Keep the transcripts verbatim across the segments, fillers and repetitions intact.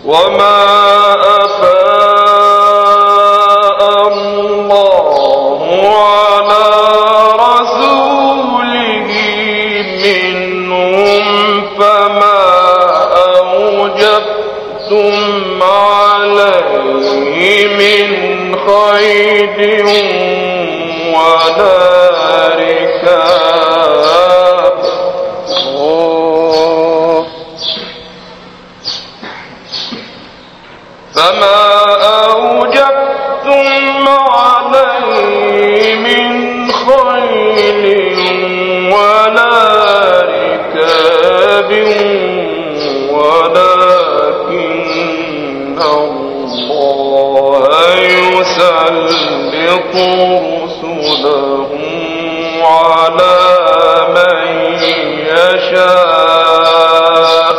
وما أفاء الله على رسوله منهم فما أوجبتم عليه من خيل ولا ركاب فما أوجبتم عليه من خيل ولا ركاب ولكن الله يسلط رسله على من يشاء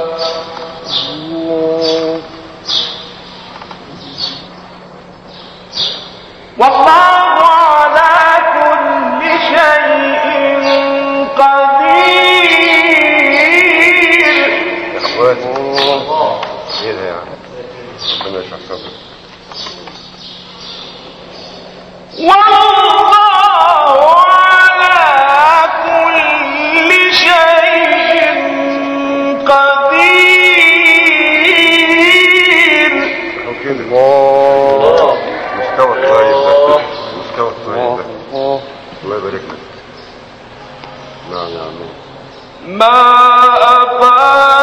والله على كل شيء قدير. ايه ده يعني ربنا يشرح صدرك. والله على كل شيء قدير. الله مستوى الطيب ده مستوى الطيب ده الله يبارك لك. نعم يا عمي. ما أفاء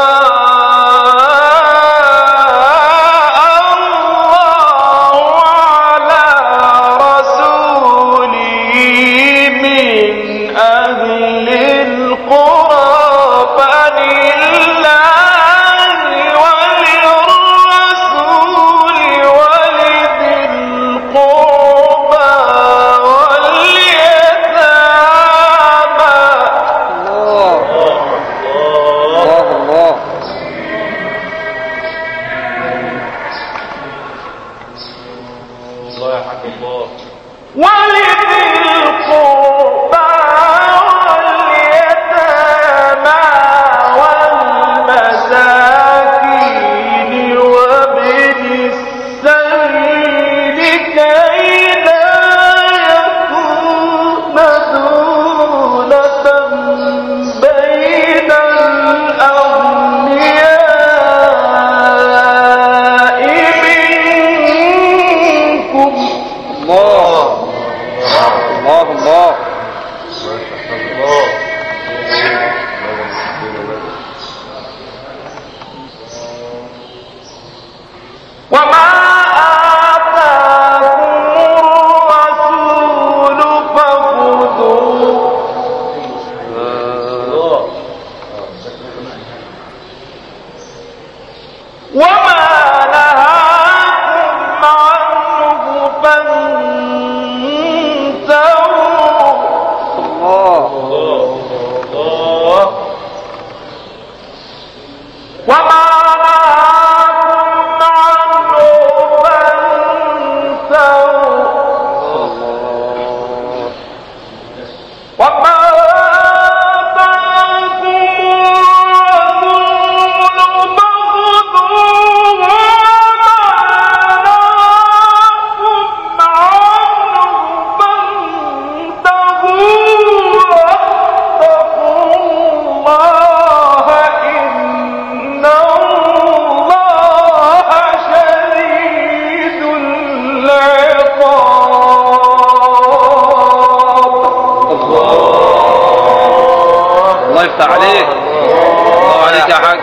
عليك الله عليك يا حاج.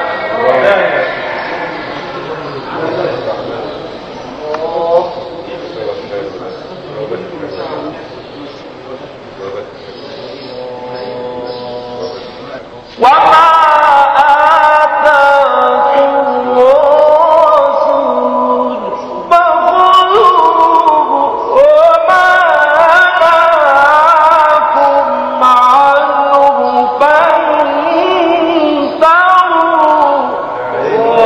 الله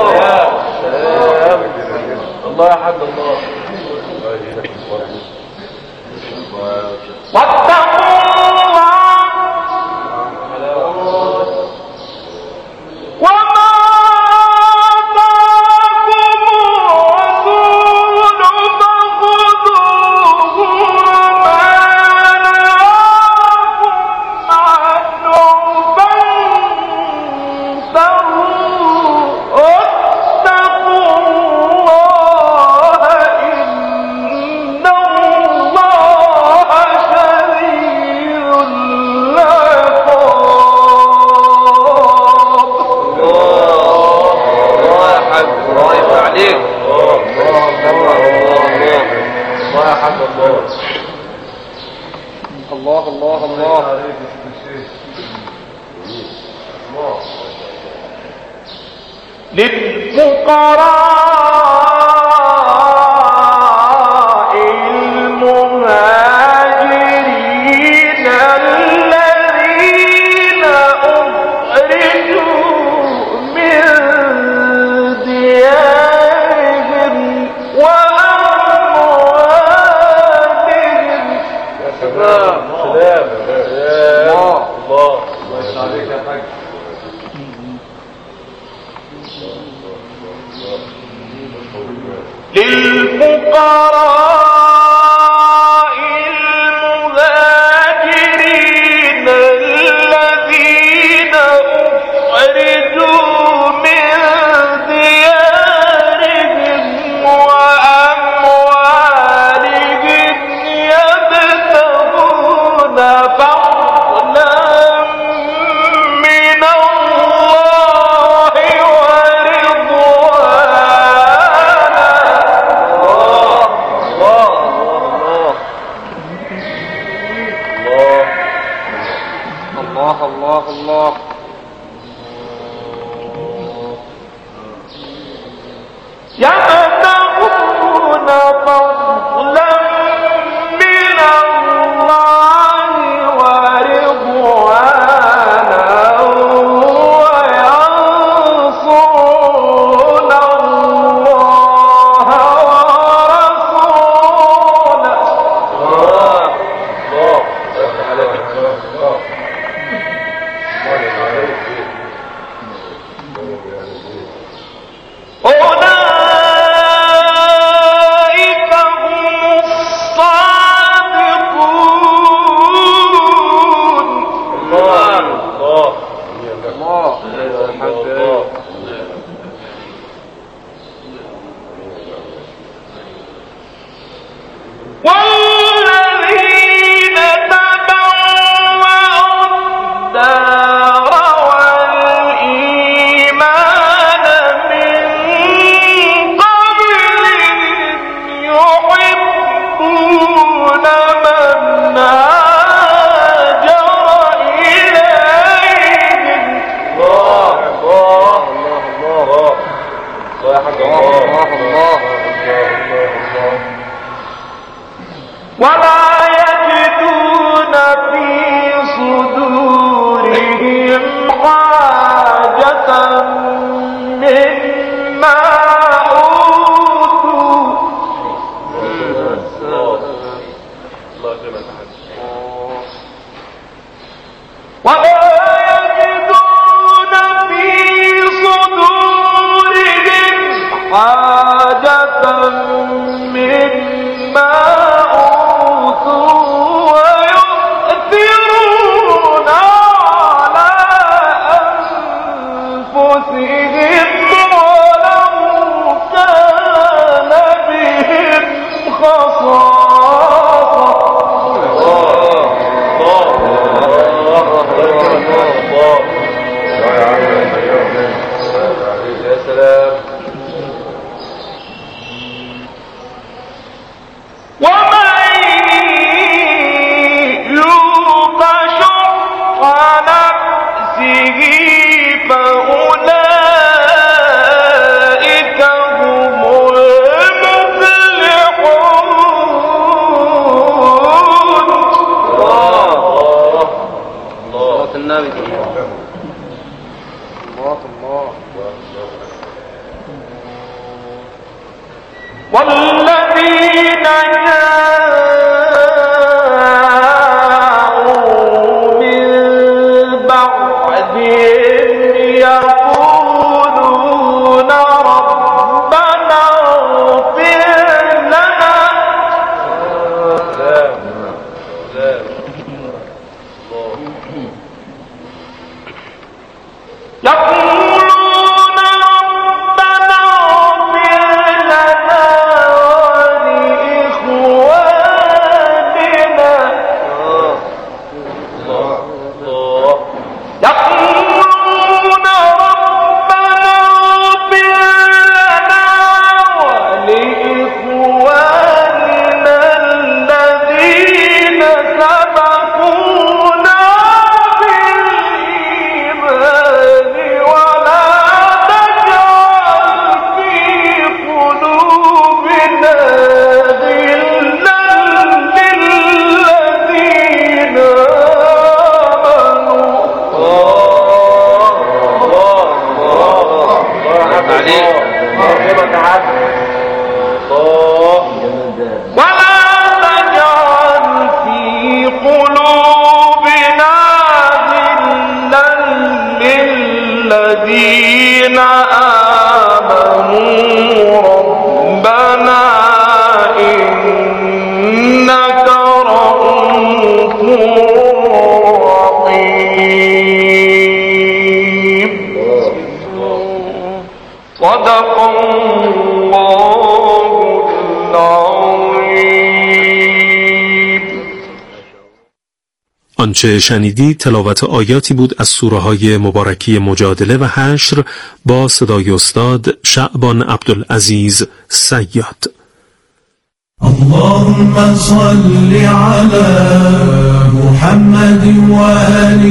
للفقراء المهاجرين الذين أخرجوا من ديارهم وأموالهم. سلام سلام الله الله الله يسعدك يا حاج. للفقراء المهاجرين الذين أخرجوا من ديارهم وأموالهم يبتغون فضلا من الله الله الله. يبتغون فضلا من الله ورضوانا وينصرون الله ورسوله. أولئك هم الصادقون. الله الله الله الله. والذين تبوأوا الدار والإيمان من قبلهم يحبون من هاجر إليهم. الله الله الله الله يا حاج. الله الله ولا يجدون في صدورهم حاجة مما أوتوا. ولا يجدون في صدورهم حاجة مما ويؤثرون على أنفسهم ولو كان بهم خصاصة. يا سلام. ومن يوق شح نفسه فأولئك هم المفلحون. الله الله صلاة النبي. الله الله. والذين جاءوا من بعدهم يقولون ربنا اغفر لنا. سلام سلام. يقولون ربنا اغفر لنا ولإخواننا. الله الله يقولون ربنا الذين آمنوا ربنا إنك رؤوف رحيم. صدق الله العظيم. آنچه شنیدید تلاوت آیاتی بود از سوره های مبارکی مجادله و حشر با صدای استاد شعبان عبدالعزیز صیاد. اللهم صل على محمد وآل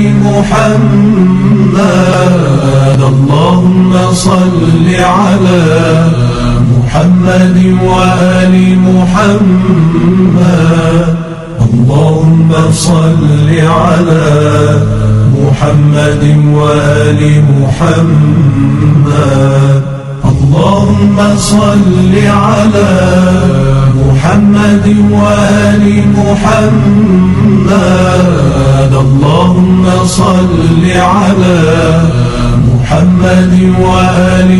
محمد. اللهم صل على محمد وآل محمد. اللهم صل على محمد وآل محمد. اللهم صل على محمد وآل محمد. اللهم صل على محمد وآل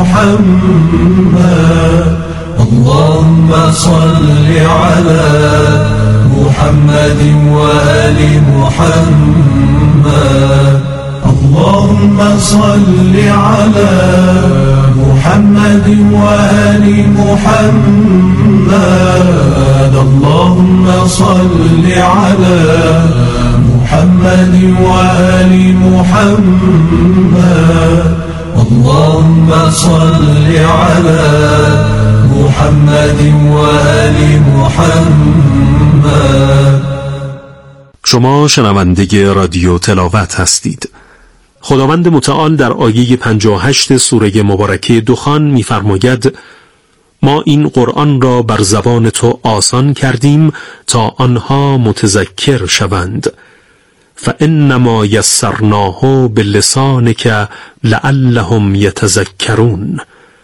محمد. اللهم صل على محمد وآل محمد. اللهم صل على محمد وآل محمد. اللهم صل على محمد وآل محمد. اللهم صل على محمد وآل محمد. شما شنونده رادیو تلاوت هستید. خداوند متعال در آیه پنجاه و هشت سوره مبارکه دخان می‌فرماید: ما این قرآن را بر زبان تو آسان کردیم تا آنها متذکر شوند. فإنما یسرناه بلسانک لعلهم یتذکرون.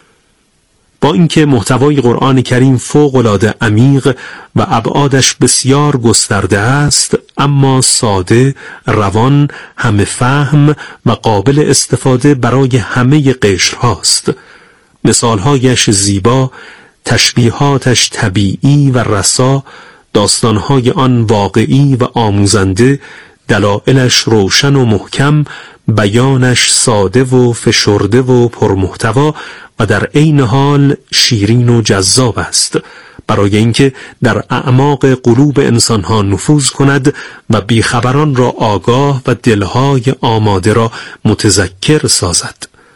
با اینکه محتوای قرآن کریم فوق‌العاده عمیق و ابعادش بسیار گسترده است، اما ساده، روان، همه فهم و قابل استفاده برای همه قشرهاست. مثالهایش زیبا، تشبیهاتش طبیعی و رسا، داستانهای آن واقعی و آموزنده، دلائلش روشن و محکم، بیانش ساده و فشرده و پرمحتوا و در عین حال شیرین و جذاب است، برای اینکه در اعماق قلوب انسانها نفوذ کند و بیخبران را آگاه و دلهای آماده را متذکر سازد.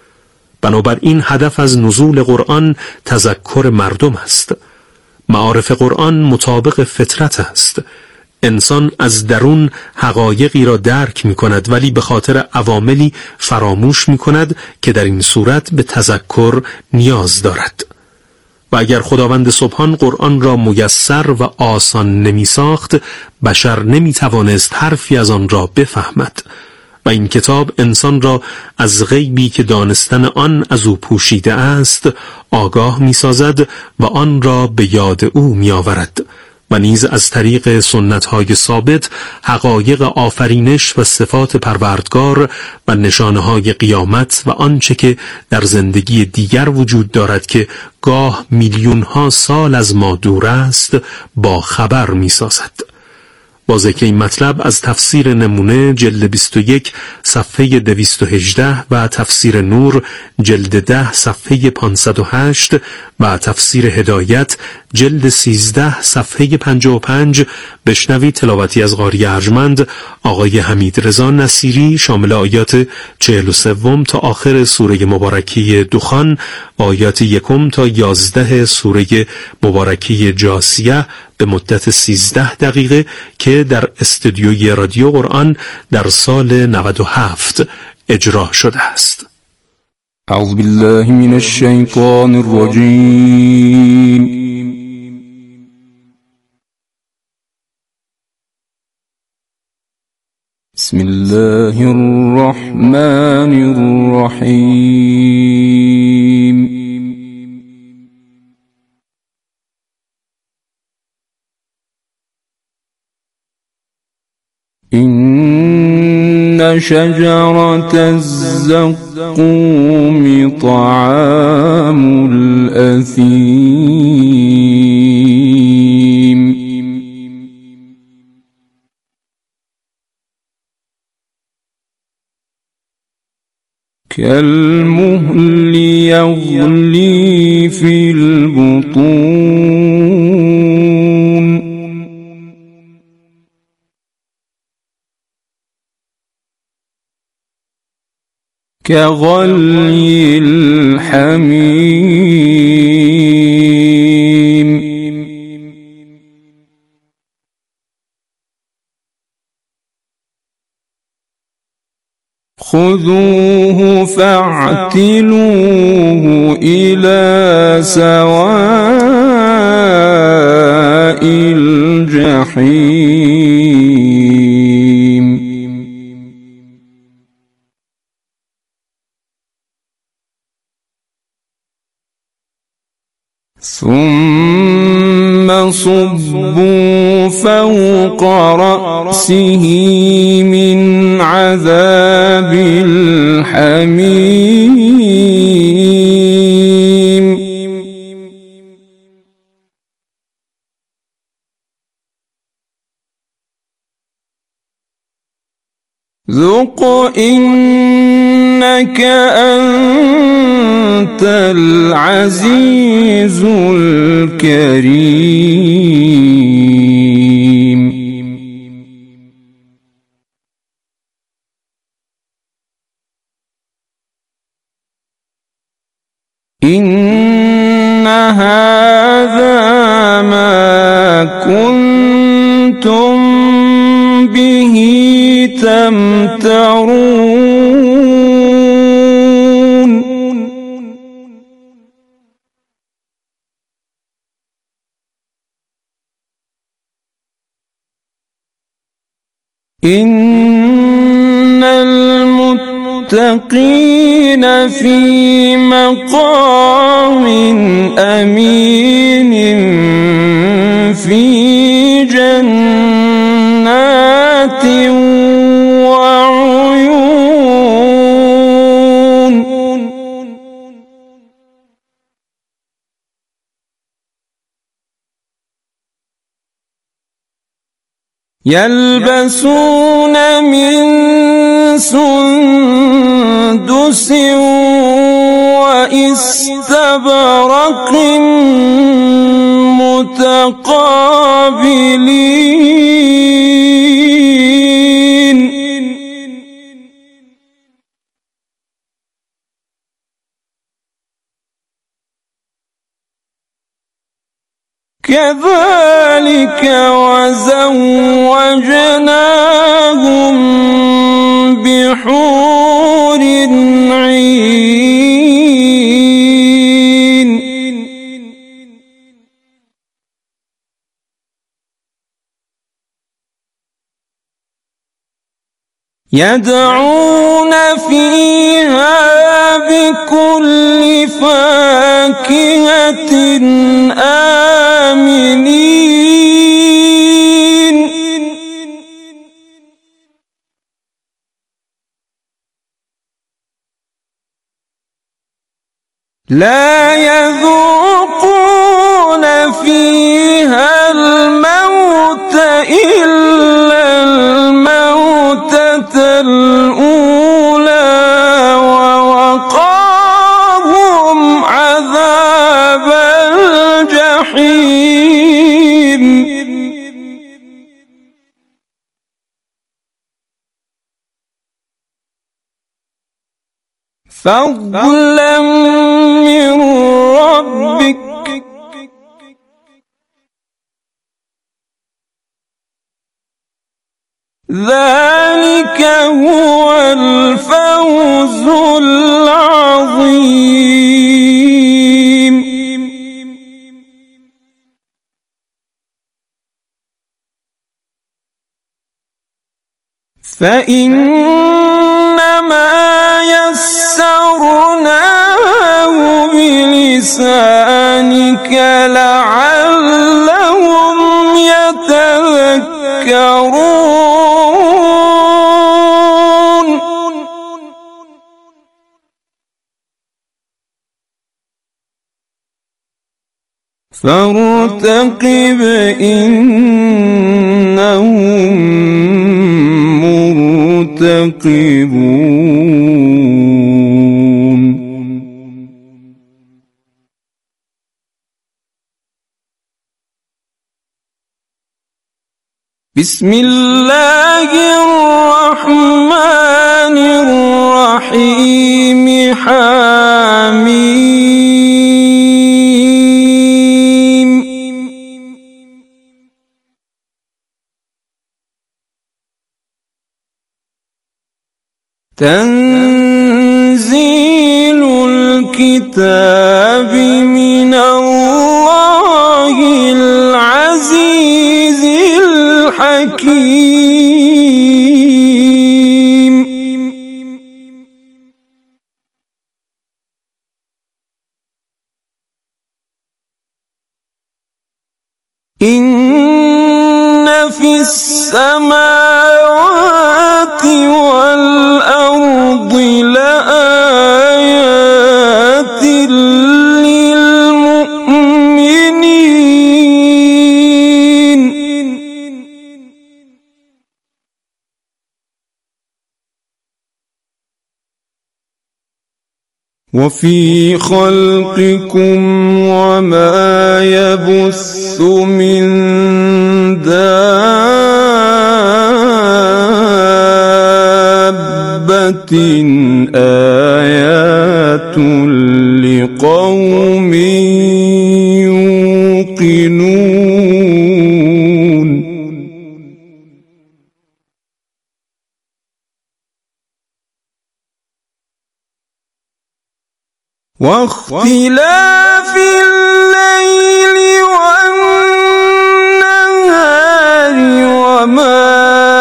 بنابراین هدف از نزول قرآن تذکر مردم است. معارف قرآن مطابق فطرت است. انسان از درون حقایقی را درک می کند، ولی به خاطر عواملی فراموش می کند که در این صورت به تذکر نیاز دارد. و اگر خداوند سبحان قرآن را میسر و آسان نمی ساخت، بشر نمی توانست حرفی از آن را بفهمد. و این کتاب انسان را از غیبی که دانستن آن از او پوشیده است آگاه می سازد و آن را به یاد او می آورد. و نیز از طریق سنت‌های ثابت حقایق آفرینش و صفات پروردگار و نشانه‌های قیامت و آنچه که در زندگی دیگر وجود دارد که گاه میلیون‌ها سال از ما دور است با خبر می‌سازد. با ذکر این مطلب از تفسیر نمونه جلد بیست و یک صفحه دویست و هجده و تفسیر نور جلد ده صفحه پانصد و هشت و تفسیر هدایت جلد سیزده صفحه پنجاه و پنج بشنوید تلاوتی از قاری ارجمند آقای حمید رضا نصیری شامل آیات چهل و سوم تا آخر سوره مبارکی دخان، آیات یکم تا یازده سوره مبارکی جاثیه به مدت سیزده دقیقه که در استودیوی رادیو قرآن در سال نود و هفت اجرا شده است. اعوذ بالله من الشیطان الرجیم. بسم الله الرحمن الرحیم. إن شجرة الزقوم طعام الأثيم كالمهل يغلي في البطون كغلي الحميم خذوه فاعتلوه إلى سواء الجحيم ثم صبوا فوق رأسه من عذاب الحميم ذق إنك أنت العزيز الكريم إن هذا ما كنتم به تمترون إن المتقين في مقام أمين في جنات وعيون يلبسون من سندس وإستبرق متقابلين كذلك وزوجناهم بحور عين يدعون فيها بكل فاكهة آمنين لا يذوقون فيها الموت إلا الموتة الأولى ووقاهم عذاب الجحيم فضلا من ربك ذلك هو الفوز العظيم فإنما يسرناه بلسانك لعلهم يتذكرون فارتقب إنهم مرتقبون بسم الله الرحمن الرحيم حميم تنزيل الكتاب من الله العزيز الحكيم إن في السماوات والأرض لآيات للمؤمنين وفي خلقكم وما يبث من دابة آيات لقوم يوقنون واختلاف الليل والنهار وما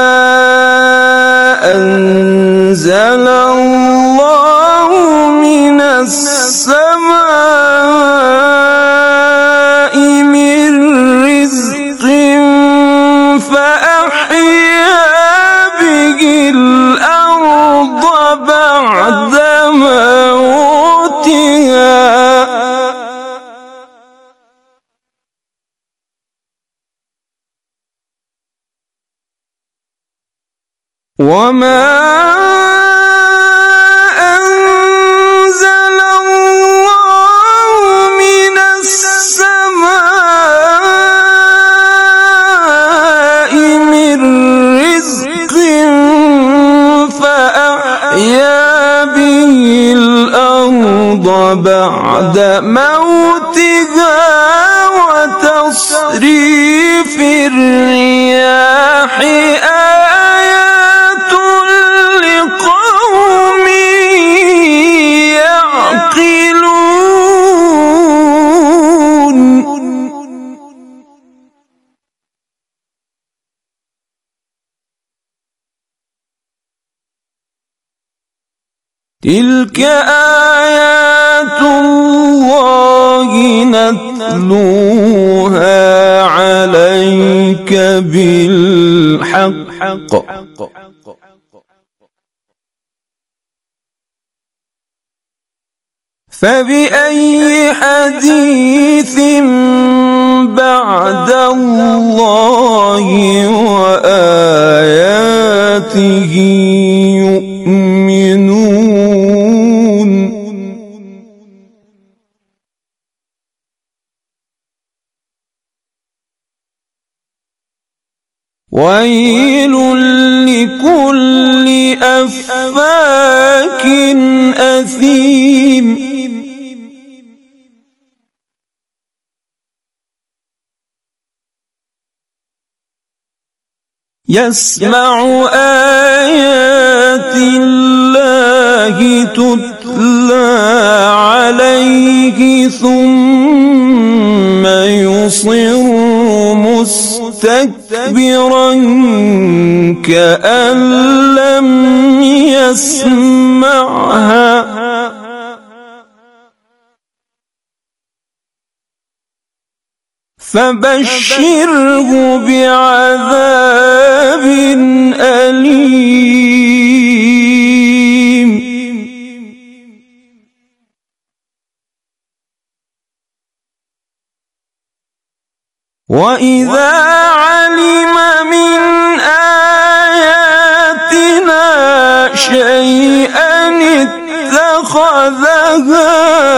أنزل الله من السماء من رزق فأحيا به الأرض بعد موتها وما أنزل الله من السماء من رزق فأحيا به الأرض بعد موتها وتصريف الرياح آيات لقوم يعقلون تلك آيات الله نتلوها عليك بالحق فبأي حديث بعد الله وآياته يؤمنون ويل لكل أفاك أثيم يسمع آيات الله تتلى عليه ثم يصر مستكبرا كأن لم يسمعها فبشره بعذاب أليم وإذا علم من آياتنا شيئا اتخذها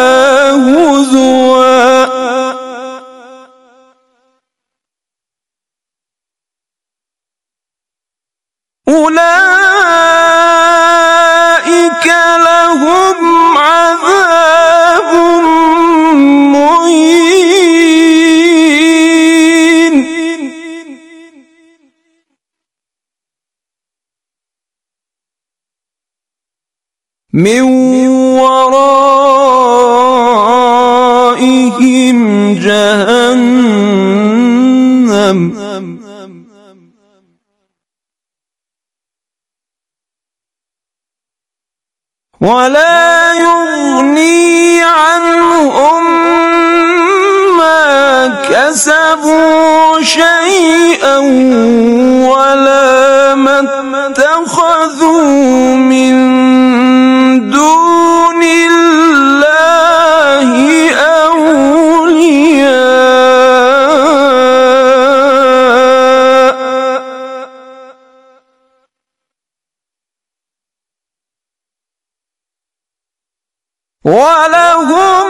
هزوا أولئك لهم عذاب مهين من ورائهم جهنم ولا يغني عنهم ما كسبوا شيئا ولا ما اتخذوا من دون الله أولياء ولهم